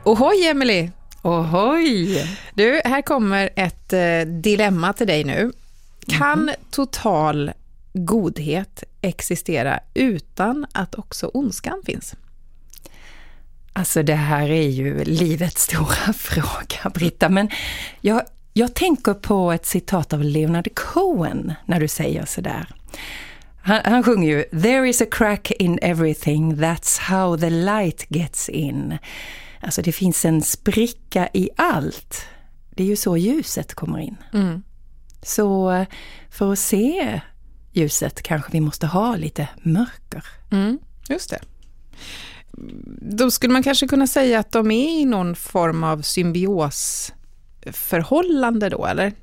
Ohoj Emily! Ohoj! Du, här kommer ett dilemma till dig nu. Kan total godhet existera utan att också ondskan finns? Alltså det här är ju livets stora fråga, Britta. Men jag tänker på ett citat av Leonard Cohen när du säger sådär. Han sjunger ju "There is a crack in everything, that's how the light gets in." Alltså det finns en spricka i allt. Det är ju så ljuset kommer in. Mm. Så för att se ljuset kanske vi måste ha lite mörker. Mm, just det. Då skulle man kanske kunna säga att de är i någon form av symbiosförhållande då, eller?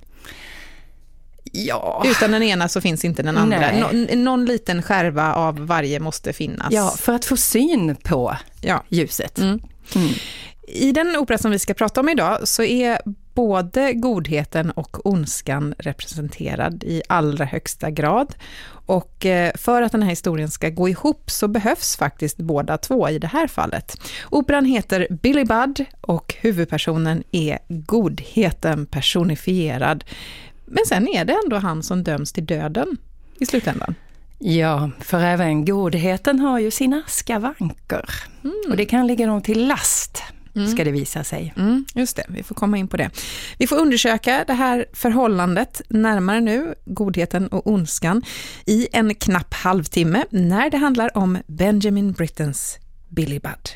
Ja. Utan den ena så finns inte den andra. Någon liten skärva av varje måste finnas. Ja, för att få syn på ljuset. Mm. Mm. I den opera som vi ska prata om idag så är både godheten och ondskan representerad i allra högsta grad. Och för att den här historien ska gå ihop så behövs faktiskt båda två i det här fallet. Operan heter Billy Budd och huvudpersonen är godheten personifierad. Men sen är det ändå han som döms till döden i slutändan. Ja, för även godheten har ju sina skavanker. Och det kan ligga dem till last, ska det visa sig. Just det, vi får komma in på det. Vi får undersöka det här förhållandet närmare nu, godheten och ondskan, i en knapp halvtimme när det handlar om Benjamin Brittens Billy Budd.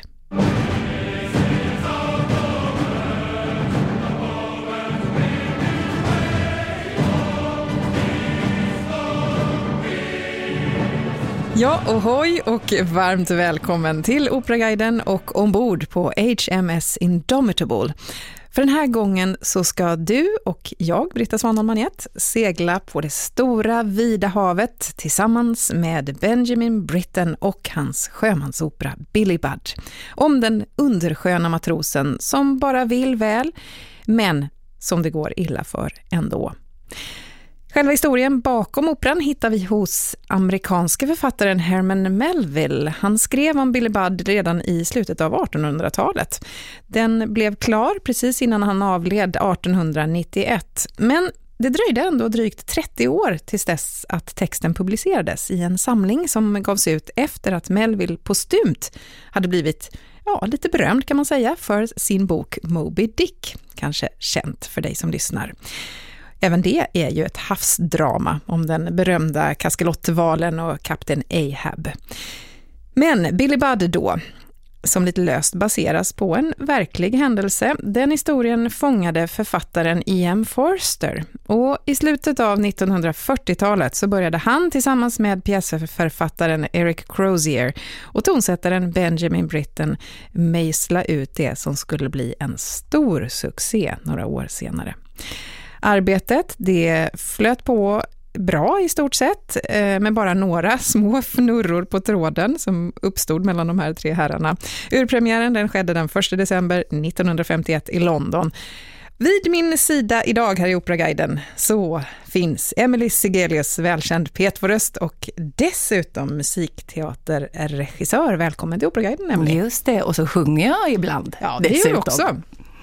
Ja, ohoj och varmt välkommen till Operaguiden och ombord på HMS Indomitable. För den här gången så ska du och jag, Britta Svanholm-Manet, segla på det stora vida havet tillsammans med Benjamin Britten och hans sjömansopera Billy Budd. Om den undersköna matrosen som bara vill väl, men som det går illa för ändå. Själva historien bakom operan hittar vi hos amerikanske författaren Herman Melville. Han skrev om Billy Budd redan i slutet av 1800-talet. Den blev klar precis innan han avled 1891. Men det dröjde ändå drygt 30 år tills dess att texten publicerades i en samling som gavs ut efter att Melville postumt hade blivit lite berömd kan man säga för sin bok Moby Dick. Kanske känt för dig som lyssnar. Även det är ju ett havsdrama om den berömda kaskelottvalen och kapten Ahab. Men Billy Budd då, som lite löst baseras på en verklig händelse, den historien fångade författaren E.M. Forster. Och i slutet av 1940-talet så började han tillsammans med pjäsförfattaren Eric Crozier och tonsättaren Benjamin Britten mejsla ut det som skulle bli en stor succé några år senare. Arbetet, det flöt på bra i stort sett, med bara några små fnurror på tråden som uppstod mellan de här tre herrarna. Urpremiären den skedde den 1 december 1951 i London. Vid min sida idag här i Operaguiden så finns Emily Sigelius, välkänd P2-röst och dessutom musikteaterregissör. Välkommen till Operaguiden, Emily. Just det, och så sjunger jag ibland. Ja, det gör jag också.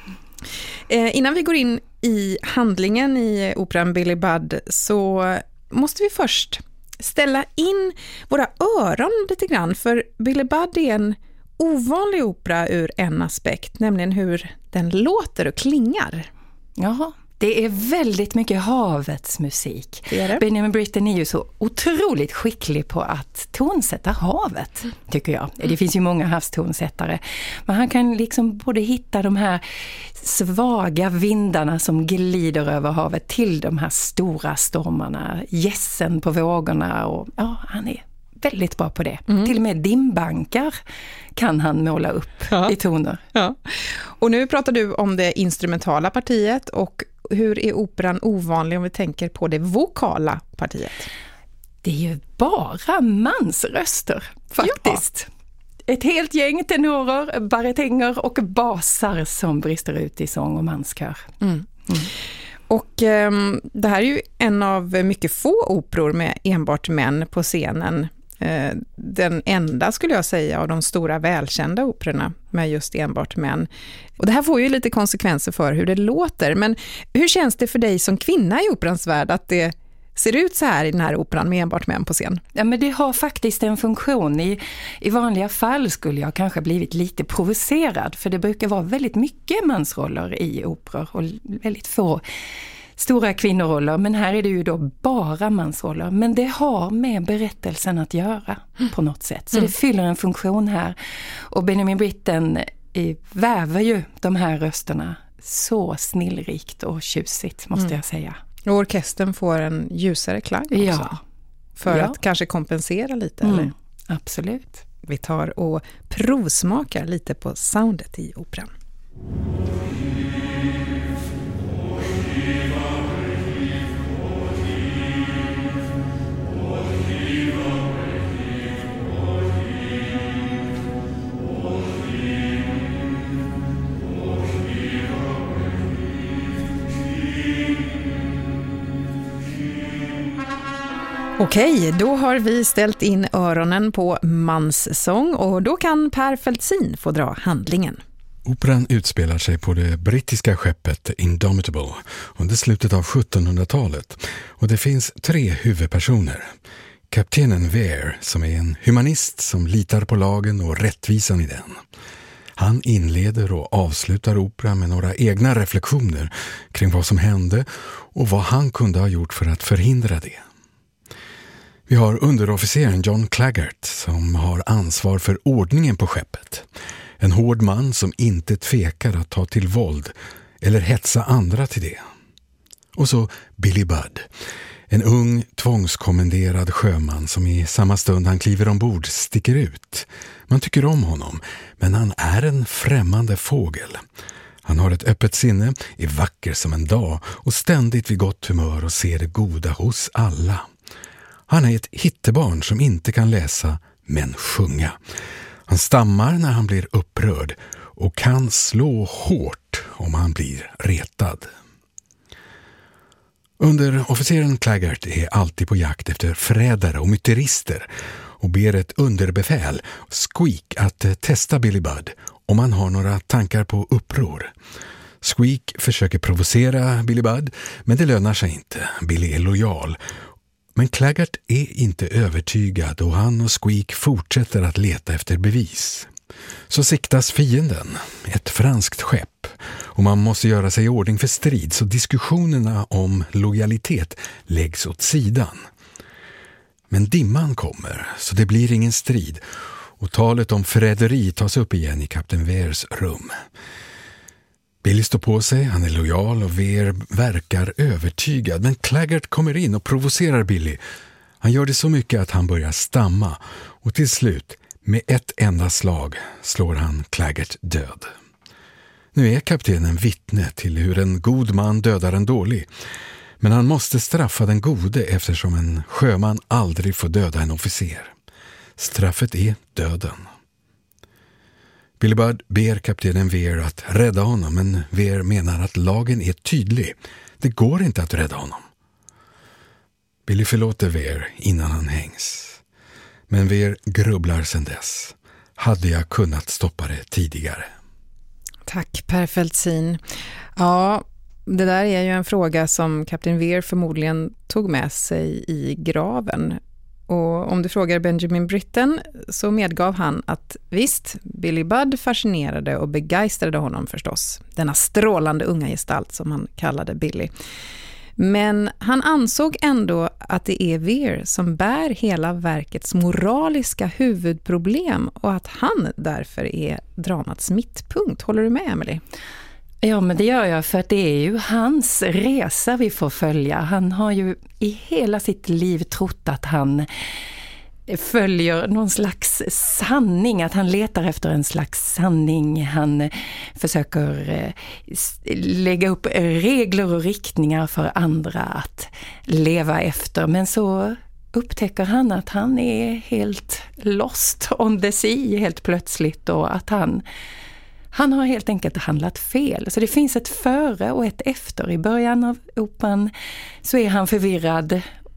Innan vi går in i handlingen i operan Billy Budd så måste vi först ställa in våra öron lite grann, för Billy Budd är en ovanlig opera ur en aspekt, nämligen hur den låter och klingar. Jaha. Det är väldigt mycket havets musik. Det är det. Benjamin Britten är ju så otroligt skicklig på att tonsätta havet, tycker jag. Det finns ju många havstonsättare. Men han kan liksom både hitta de här svaga vindarna som glider över havet till de här stora stormarna, gässen på vågorna. Och han är väldigt bra på det. Till och med dimbankar kan han måla upp i toner. Ja. Och nu pratar du om det instrumentala partiet, och hur är operan ovanlig om vi tänker på det vokala partiet? Det är ju bara mansröster faktiskt. Ja. Ett helt gäng tenorer, baritänger och basar som brister ut i sång och manskör. Och det här är ju en av mycket få operor med enbart män på scenen. den enda, skulle jag säga, av de stora välkända operorna med just enbart män. Och det här får ju lite konsekvenser för hur det låter, men hur känns det för dig som kvinna i operans värld att det ser ut så här i den här operan med enbart män på scen? Ja, men det har faktiskt en funktion. I vanliga fall skulle jag kanske blivit lite provocerad, för det brukar vara väldigt mycket mansroller i operor och väldigt få stora kvinnoroller, men här är det ju då bara mansroller. Men det har med berättelsen att göra på något sätt. Så det fyller en funktion här. Och Benjamin Britten väver ju de här rösterna så snillrikt och tjusigt, måste jag säga. Och orkestern får en ljusare klang också. Ja. För att kanske kompensera lite, eller? Absolut. Vi tar och provsmakar lite på soundet i operan. Okej, då har vi ställt in öronen på manssång och då kan Per Feltzin få dra handlingen. Operan utspelar sig på det brittiska skeppet Indomitable under slutet av 1700-talet och det finns 3 huvudpersoner. Kaptenen Vere, som är en humanist som litar på lagen och rättvisan i den. Han inleder och avslutar operan med några egna reflektioner kring vad som hände och vad han kunde ha gjort för att förhindra det. Vi har underofficeren John Claggart som har ansvar för ordningen på skeppet. En hård man som inte tvekar att ta till våld eller hetsa andra till det. Och så Billy Budd, en ung tvångskommenderad sjöman som i samma stund han kliver ombord sticker ut. Man tycker om honom, men han är en främmande fågel. Han har ett öppet sinne, är vacker som en dag och ständigt vid gott humör och ser det goda hos alla. Han är ett hittebarn som inte kan läsa, men sjunga. Han stammar när han blir upprörd och kan slå hårt om han blir retad. Underofficeren Claggart är alltid på jakt efter förrädare och myterister och ber ett underbefäl, Squeak, att testa Billy Budd om han har några tankar på uppror. Squeak försöker provocera Billy Budd, men det lönar sig inte. Billy är lojal. Men Claggart är inte övertygad och han och Squeak fortsätter att leta efter bevis. Så siktas fienden, ett franskt skepp, och man måste göra sig i ordning för strid så diskussionerna om lojalitet läggs åt sidan. Men dimman kommer så det blir ingen strid och talet om förräderi tas upp igen i kapten Veres rum. Billy står på sig, han är lojal och Vere verkar övertygad, men Claggart kommer in och provocerar Billy. Han gör det så mycket att han börjar stamma och till slut, med ett enda slag, slår han Claggart död. Nu är kaptenen vittne till hur en god man dödar en dålig, men han måste straffa den gode eftersom en sjöman aldrig får döda en officer. Straffet är döden. Billy Budd ber kaptenen Vere att rädda honom, men Vere menar att lagen är tydlig. Det går inte att rädda honom. Billy förlåter Vere innan han hängs. Men Vere grubblar sedan dess. Hade jag kunnat stoppa det tidigare? Tack Per Feltzin. Ja, det där är ju en fråga som kapten Vere förmodligen tog med sig i graven. Och om du frågar Benjamin Britten så medgav han att visst, Billy Budd fascinerade och begeistrade honom förstås. Denna strålande unga gestalt som han kallade Billy. Men han ansåg ändå att det är Vere som bär hela verkets moraliska huvudproblem och att han därför är dramats mittpunkt. Håller du med, Emily? Ja, men det gör jag, för att det är ju hans resa vi får följa. Han har ju i hela sitt liv trott att han följer någon slags sanning, att han letar efter en slags sanning. Han försöker lägga upp regler och riktningar för andra att leva efter. Men så upptäcker han att han är helt lost on the sea helt plötsligt och att han har helt enkelt handlat fel. Så det finns ett före och ett efter. I början av operan så är han förvirrad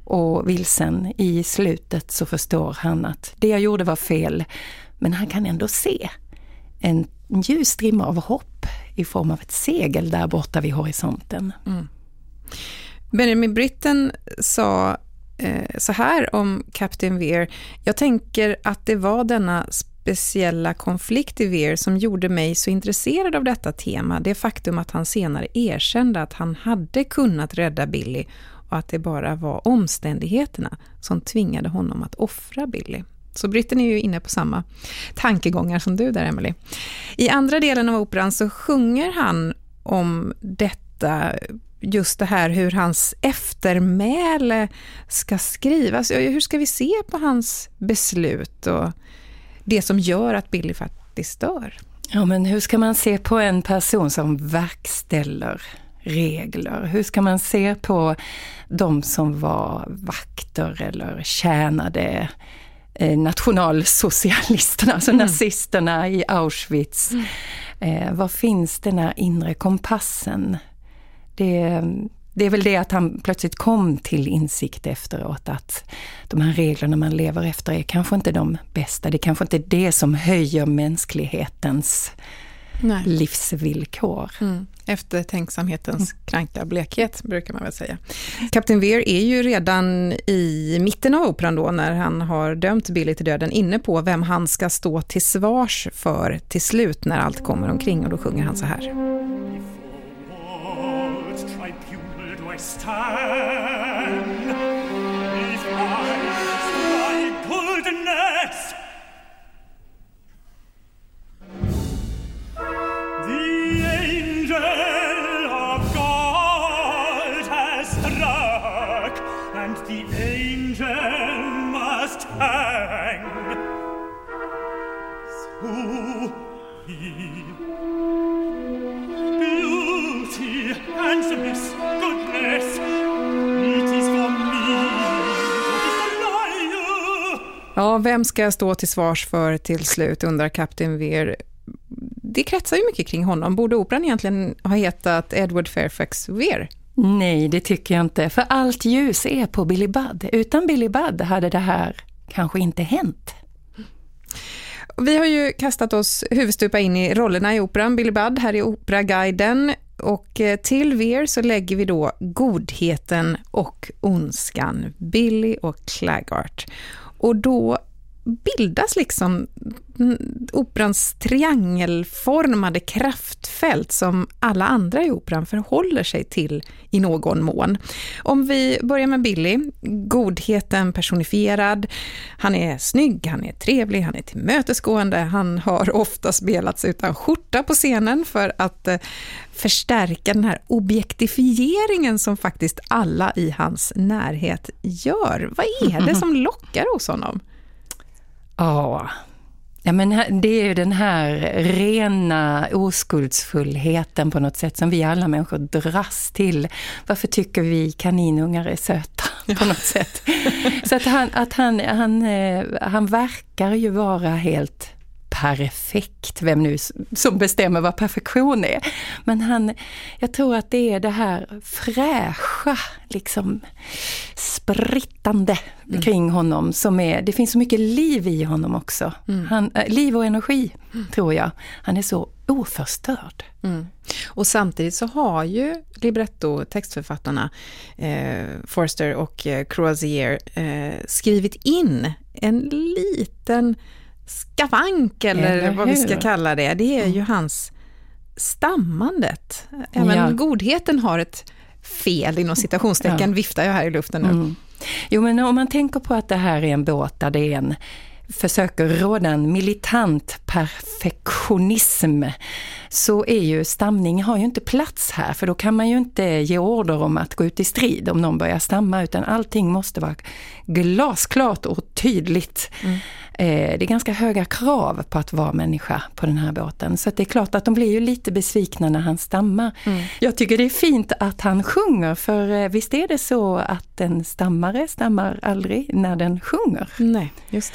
och vilsen. I slutet så förstår han att det jag gjorde var fel, men han kan ändå se en ljus strimma av hopp i form av ett segel där borta vid horisonten. Benjamin Britten sa så här om Captain Vere: jag tänker att det var denna speciella konflikt i Vere som gjorde mig så intresserad av detta tema. Det faktum att han senare erkände att han hade kunnat rädda Billy och att det bara var omständigheterna som tvingade honom att offra Billy. Så Britten är ju inne på samma tankegångar som du där, Emily. I andra delen av operan så sjunger han om detta, just det här hur hans eftermäle ska skrivas. Hur ska vi se på hans beslut och det som gör att Billy faktiskt dör? Ja, men hur ska man se på en person som verkställer regler? Hur ska man se på de som var vakter eller tjänade nationalsocialisterna, alltså nazisterna i Auschwitz? Vad finns den här inre kompassen? Det är väl det att han plötsligt kom till insikt efteråt att de här reglerna man lever efter är kanske inte de bästa. Det är kanske inte det som höjer mänsklighetens livsvillkor. Eftertänksamhetens kranka blekhet brukar man väl säga. Captain Vere är ju redan i mitten av operan då, när han har dömt Billy till döden, inne på vem han ska stå till svars för till slut när allt kommer omkring, och då sjunger han så här. Ja, vem ska jag stå till svars för till slut, undrar Captain Vere. Det kretsar ju mycket kring honom. Borde operan egentligen ha hetat Edward Fairfax Vere? Nej, det tycker jag inte. För allt ljus är på Billy Budd. Utan Billy Budd hade det här kanske inte hänt. Vi har ju kastat oss huvudstupa in i rollerna i operan Billy Budd här i Operaguiden. Och till Vere så lägger vi då godheten och ondskan, Billy och Claggart. Och då bildas liksom operans triangelformade kraftfält som alla andra i operan förhåller sig till i någon mån. Om vi börjar med Billy, godheten personifierad. Han är snygg, han är trevlig, han är tillmötesgående. Han har ofta spelats utan skjorta på scenen för att förstärka den här objektifieringen som faktiskt alla i hans närhet gör. Vad är det som lockar hos honom? Ja, men det är ju den här rena oskuldsfullheten på något sätt som vi alla människor dras till. Varför tycker vi kaninungar är söta på något sätt? Så att han verkar ju vara helt perfekt, vem nu som bestämmer vad perfektion är. Men jag tror att det är det här fräscha, liksom sprittande kring honom som är, det finns så mycket liv i honom också. Liv och energi, tror jag. Han är så oförstörd. Och samtidigt så har ju libretto-textförfattarna Forster och Crozier skrivit in en liten skavank eller vad vi ska kalla det. Det är ju hans stammandet. Även godheten har ett fel inom citationstecken, viftar jag här i luften nu. Jo, men om man tänker på att det här är en båt där det är försöker råda en militant perfektionism, så är ju stamning har ju inte plats här, för då kan man ju inte ge order om att gå ut i strid om någon börjar stamma, utan allting måste vara glasklart och tydligt. Det är ganska höga krav på att vara människa på den här båten, så att det är klart att de blir ju lite besvikna när han stammar. Jag tycker det är fint att han sjunger, för visst är det så att en stammare stammar aldrig när den sjunger. Nej, just det.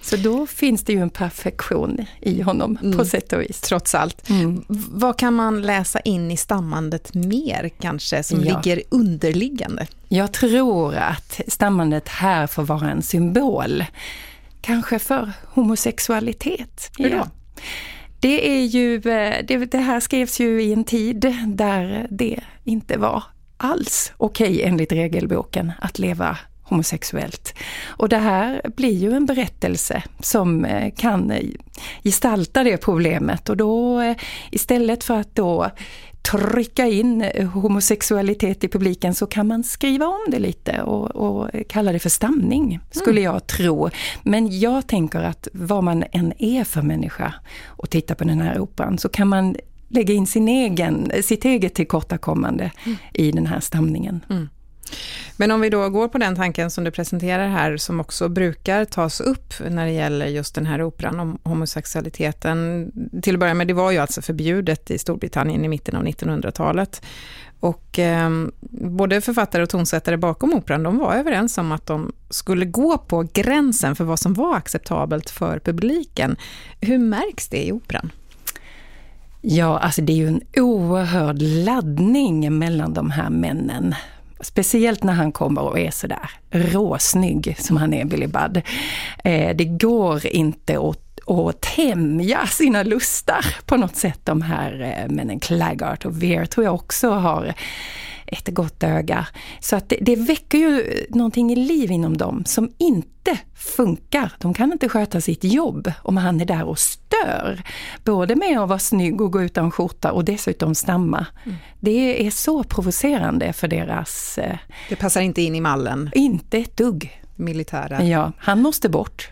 Så då finns det ju en perfektion i honom på sätt och vis. Trots allt. Vad kan man läsa in i stammandet mer kanske som ligger underliggande? Jag tror att stammandet här får vara en symbol. Kanske för homosexualitet. Hur då? Det är ju, det här skrevs ju i en tid där det inte var alls okej enligt regelboken att leva homosexuellt. Och det här blir ju en berättelse som kan gestalta det problemet. Och då istället för att då trycka in homosexualitet i publiken så kan man skriva om det lite och kalla det för stamning, skulle jag tro. Men jag tänker att vad man än är för människa och tittar på den här operan så kan man lägga in sitt eget tillkortakommande i den här stamningen. Men om vi då går på den tanken som du presenterar här som också brukar tas upp när det gäller just den här operan om homosexualiteten. Till att börja med, det var ju alltså förbjudet i Storbritannien i mitten av 1900-talet. Och både författare och tonsättare bakom operan, de var överens om att de skulle gå på gränsen för vad som var acceptabelt för publiken. Hur märks det i operan? Ja, alltså det är ju en oerhörd laddning mellan de här männen. Speciellt när han kommer och är sådär råsnygg som han är, Billy Budd. Det går inte att tämja sina lustar på något sätt. De här männen Claggart och Vere tror jag också har ett gott öga. Så att det väcker ju någonting i liv inom dem som inte funkar. De kan inte sköta sitt jobb om han är där och stör. Både med att vara snygg och gå utan skjorta och dessutom stamma. Det är så provocerande för deras... Det passar inte in i mallen. Inte ett dugg. Militära. Ja, han måste bort.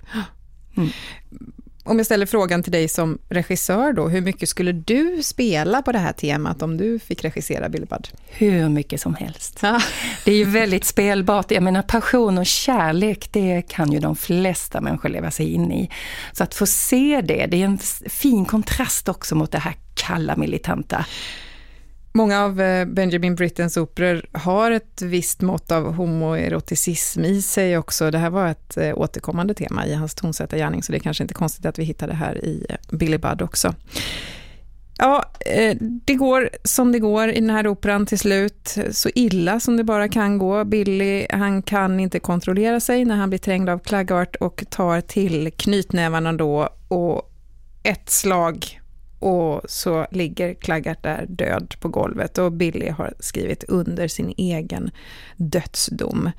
Om jag ställer frågan till dig som regissör då, hur mycket skulle du spela på det här temat om du fick regissera Billy Budd? Hur mycket som helst. Det är ju väldigt spelbart. Jag menar, passion och kärlek, det kan ju de flesta människor leva sig in i. Så att få se det är en fin kontrast också mot det här kalla militanta. Många av Benjamin Brittens operor har ett visst mått av homoeroticism i sig också. Det här var ett återkommande tema i hans tonsättargärning, så det är kanske inte konstigt att vi hittar det här i Billy Budd också. Ja, det går som det går i den här operan till slut. Så illa som det bara kan gå. Billy, han kan inte kontrollera sig när han blir trängd av Claggart och tar till knytnävarna då och ett slag... Och så ligger Claggart där död på golvet och Billy har skrivit under sin egen dödsdom.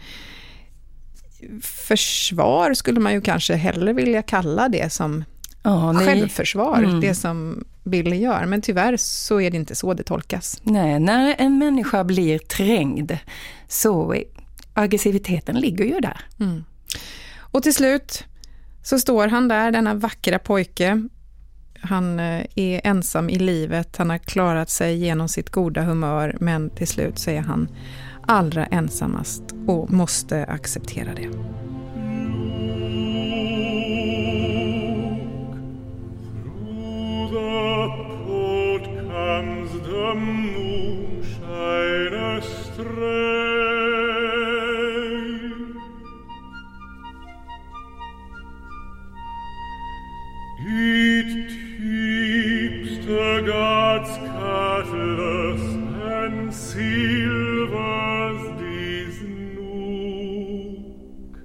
Försvar skulle man ju kanske hellre vilja kalla det som självförsvar, det som Billy gör. Men tyvärr så är det inte så det tolkas. Nej, när en människa blir trängd så aggressiviteten ligger ju där. Och till slut så står han där, denna vackra pojke. Han är ensam i livet, han har klarat sig genom sitt goda humör, men till slut så är han allra ensammast och måste acceptera det. God's cutlass and silvers this nook.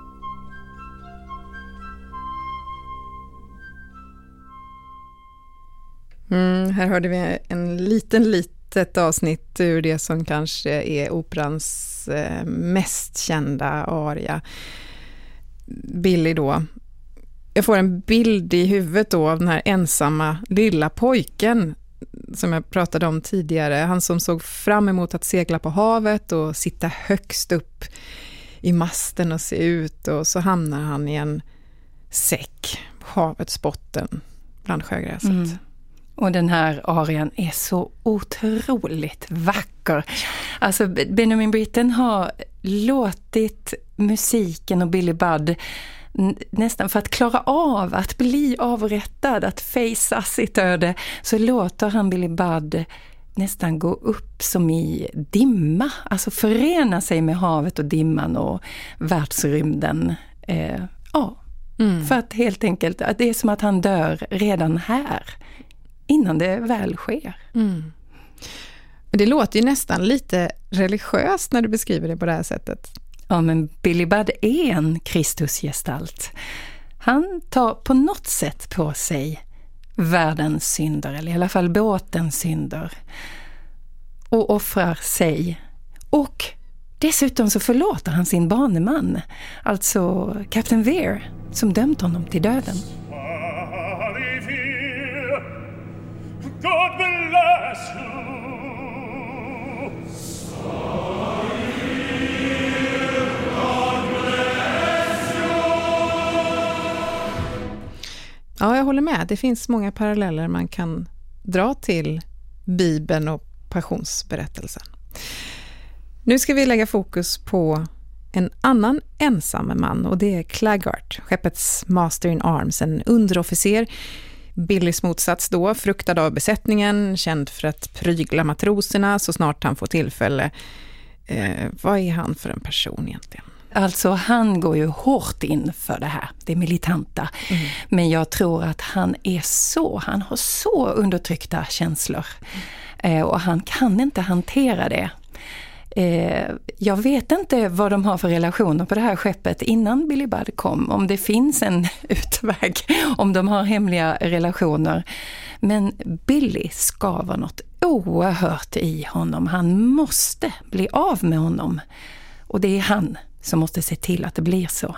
Här hörde vi en litet avsnitt ur det som kanske är operans mest kända aria. Billy då. Jag får en bild i huvudet då av den här ensamma lilla pojken som jag pratade om tidigare. Han som såg fram emot att segla på havet och sitta högst upp i masten och se ut. Och så hamnar han i en säck på havets botten bland sjögräset. Och den här arian är så otroligt vacker. Alltså Benjamin Britten har låtit musiken och Billy Budd nästan för att klara av att bli avrättad, att fejsa sitt öde, så låter han Billy Budd nästan gå upp som i dimma. Alltså förena sig med havet och dimman och världsrymden. För att helt enkelt, att det är som att han dör redan här, innan det väl sker. Men det låter ju nästan lite religiöst när du beskriver det på det här sättet. Ja, men Billy Budd är en Kristusgestalt. Han tar på något sätt på sig världens synder, eller i alla fall båtens synder, och offrar sig. Och dessutom så förlåter han sin baneman, alltså Captain Vere, som dömt honom till döden. God bless you. Ja, jag håller med. Det finns många paralleller man kan dra till Bibeln och passionsberättelsen. Nu ska vi lägga fokus på en annan ensam man, och det är Claggart, skeppets master in arms, en underofficer, Billys motsats då, fruktad av besättningen, känd för att prygla matroserna så snart han får tillfälle. Vad är han för en person egentligen? Alltså han går ju hårt in för det här, det militanta. Men jag tror att han har så undertryckta känslor. Och han kan inte hantera det. Jag vet inte vad de har för relationer på det här skeppet innan Billy Budd kom. Om det finns en utväg, om de har hemliga relationer. Men Billy ska vara något oerhört i honom. Han måste bli av med honom. Och det är han som måste se till att det blir så.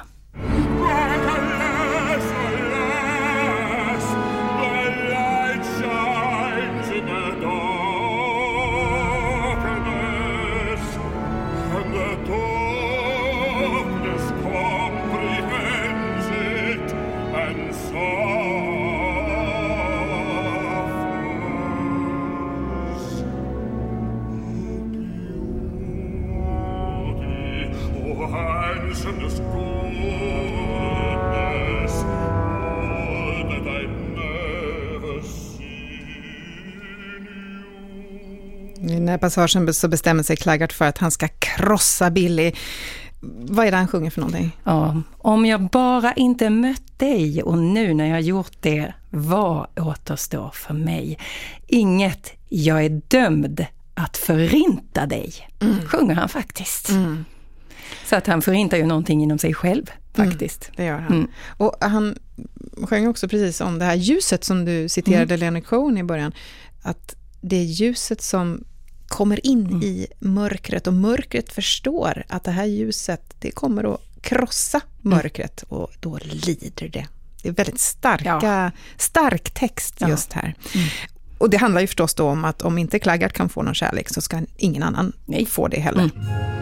I den här passagen så bestämmer sig Claggart för att han ska krossa Billy. Vad är det han sjunger för någonting? Ja, om jag bara inte mött dig och nu när jag gjort det, vad återstår för mig? Inget, jag är dömd att förinta dig. Sjunger han faktiskt. Så att han förintar ju någonting inom sig själv faktiskt. Det gör han. Och han sjöng också precis om det här ljuset som du citerade Leonard Cohen i början. Att det är ljuset som kommer in i mörkret, och mörkret förstår att det här ljuset, det kommer att krossa mörkret, och då lider det. Det är väldigt stark text just här. Och det handlar ju förstås då om att om inte Claggart kan få någon kärlek så ska ingen annan få det heller.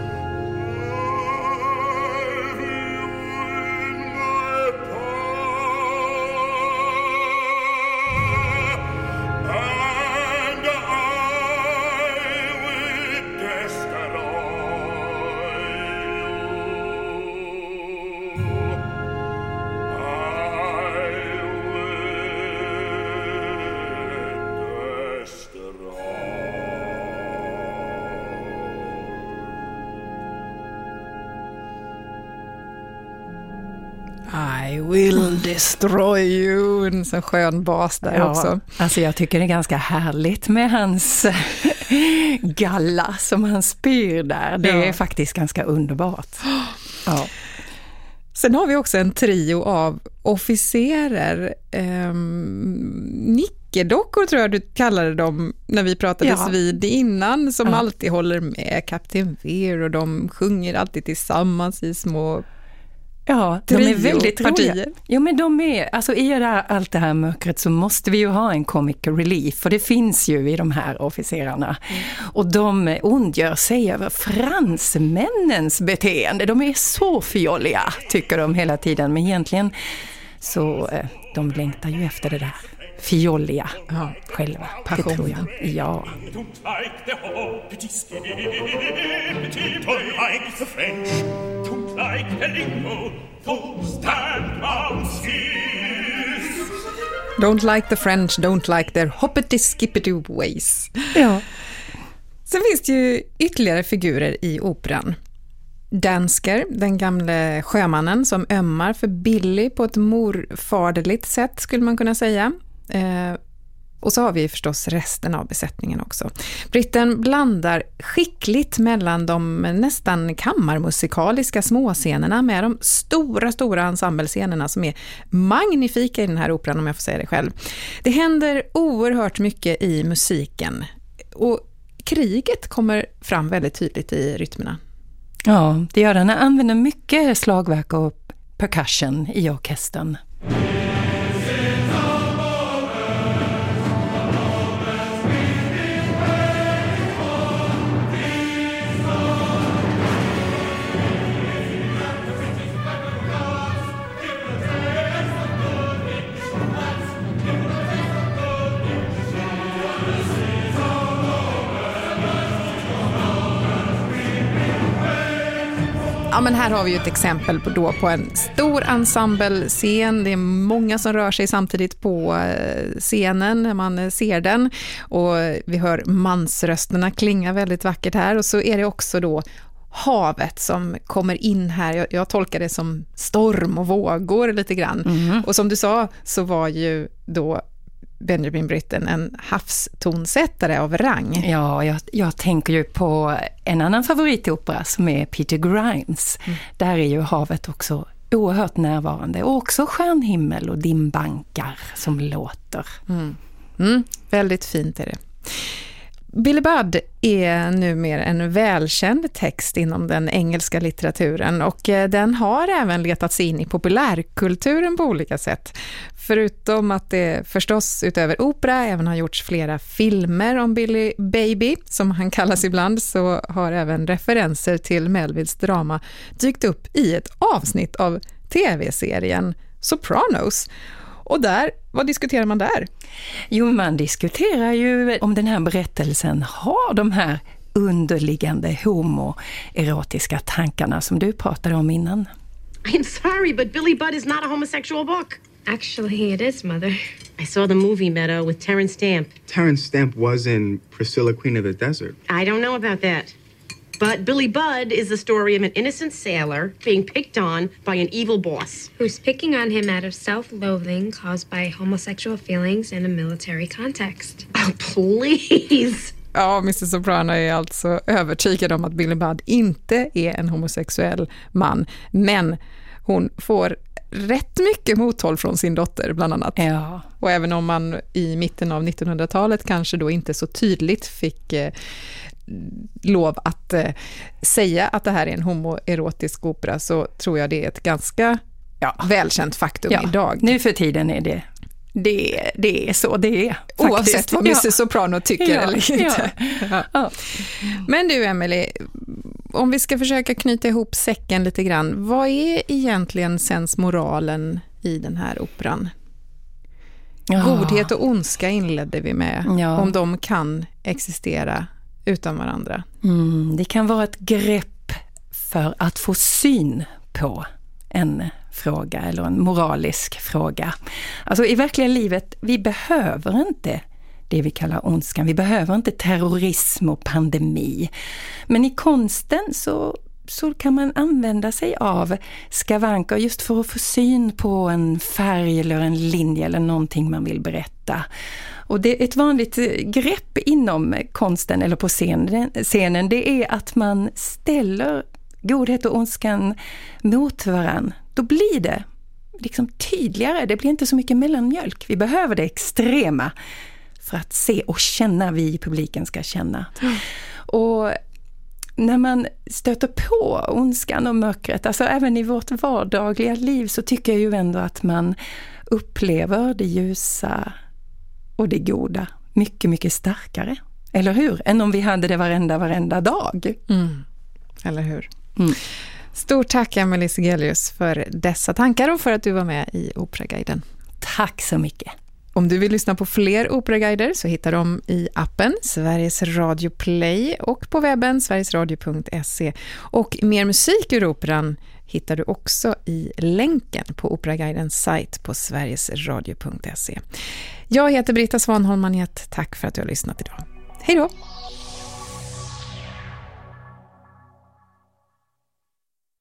I will destroy you. En sån skön bas där också. Alltså jag tycker det är ganska härligt med hans galla som han spyr där. Det är faktiskt ganska underbart. Ja. Sen har vi också en trio av officerer. Nickedockor tror jag du kallade dem när vi pratades vid innan. Som alltid håller med Captain Vere, och de sjunger alltid tillsammans i små... Ja, de är väldigt roliga. Ja, men de är, alltså i allt det här mörkret så måste vi ju ha en comic relief, för det finns ju i de här officerarna. Och de ondgör sig över fransmännens beteende. De är så fjolliga, tycker de hela tiden, men egentligen så de längtar ju efter det där fjolliga själva. Passionen. Ja. Don't like the hoppitisky, don't like the French, don't like the lingo, don't stand on seas. Don't like the French, don't like their hoppity-skippity ways. Ja. Sen finns det ju ytterligare figurer i operan. Dansker, den gamle sjömannen som ömmar för Billy på ett morfaderligt sätt skulle man kunna säga. Och så har vi förstås resten av besättningen också. Britten blandar skickligt mellan de nästan kammarmusikaliska småscenerna med de stora ensemblescenerna som är magnifika i den här operan, om jag får säga det själv. Det händer oerhört mycket i musiken och kriget kommer fram väldigt tydligt i rytmerna. Ja, det gör den. Den använder mycket slagverk och percussion i orkestern. Ja, men här har vi ju ett exempel på en stor ensemblescen. Det är många som rör sig samtidigt på scenen när man ser den. Och vi hör mansrösterna klinga väldigt vackert här. Och så är det också då havet som kommer in här. Jag tolkar det som storm och vågor lite grann. Mm. Och som du sa så var ju då Benjamin Britten en havstonsättare av rang. Ja, jag tänker ju på en annan favoritopera som är Peter Grimes. Där är ju havet också oerhört närvarande och också stjärnhimmel och dimbankar som låter. Väldigt fint är det. Billy Budd är numera en välkänd text inom den engelska litteraturen och den har även letats in i populärkulturen på olika sätt. Förutom att det förstås utöver opera även har gjorts flera filmer om Billy Baby, som han kallas ibland, så har även referenser till Melvilles drama dykt upp i ett avsnitt av tv-serien Sopranos. Och där, vad diskuterar man där? Jo, man diskuterar ju om den här berättelsen har de här underliggande homoerotiska tankarna som du pratade om innan. I'm sorry, but Billy Budd is not a homosexual book. Actually, it is, Mother. I saw the movie Meadow with Terrence Stamp. Terrence Stamp was in Priscilla, Queen of the Desert. I don't know about that. But Billy Budd is the story of an innocent sailor being picked on by an evil boss. Who's picking on him out of self-loathing caused by homosexual feelings in a military context. Oh, please! Ja, Mr. Soprano är alltså övertygad om att Billy Budd inte är en homosexuell man. Men hon får rätt mycket mothåll från sin dotter bland annat. Ja. Och även om man i mitten av 1900-talet kanske då inte så tydligt fick lov att säga att det här är en homoerotisk opera, så tror jag det är ett ganska välkänt faktum idag. Nu för tiden är det är så det är. Oavsett faktiskt. vad Mr. Soprano tycker eller inte. Ja. Men du, Emily, om vi ska försöka knyta ihop säcken lite grann, vad är egentligen sensmoralen i den här operan? Godhet och ondska inledde vi med, om de kan existera utan varandra. Det kan vara ett grepp för att få syn på en fråga eller en moralisk fråga. Alltså i verkliga livet, vi behöver inte det vi kallar ondskan. Vi behöver inte terrorism och pandemi. Men i konsten så kan man använda sig av skavanker just för att få syn på en färg eller en linje eller någonting man vill berätta. Och det är ett vanligt grepp inom konsten eller på scenen, det är att man ställer godhet och ondskan mot varann. Då blir det liksom tydligare, det blir inte så mycket mellanmjölk. Vi behöver det extrema för att se och känna, vi i publiken ska känna. Och när man stöter på ondskan och mörkret, alltså även i vårt vardagliga liv, så tycker jag ju ändå att man upplever det ljusa och det goda mycket, mycket starkare. Eller hur? Än om vi hade det varenda dag. Eller hur? Stort tack, Emily Sigelius, för dessa tankar och för att du var med i Operaguiden. Tack så mycket. Om du vill lyssna på fler operaguider så hittar de i appen Sveriges Radio Play och på webben sverigesradio.se. Och mer musik ur operan hittar du också i länken på Operaguidens sajt på sverigesradio.se. Jag heter Britta Svanholm-Manett. Tack för att du har lyssnat idag. Hej då!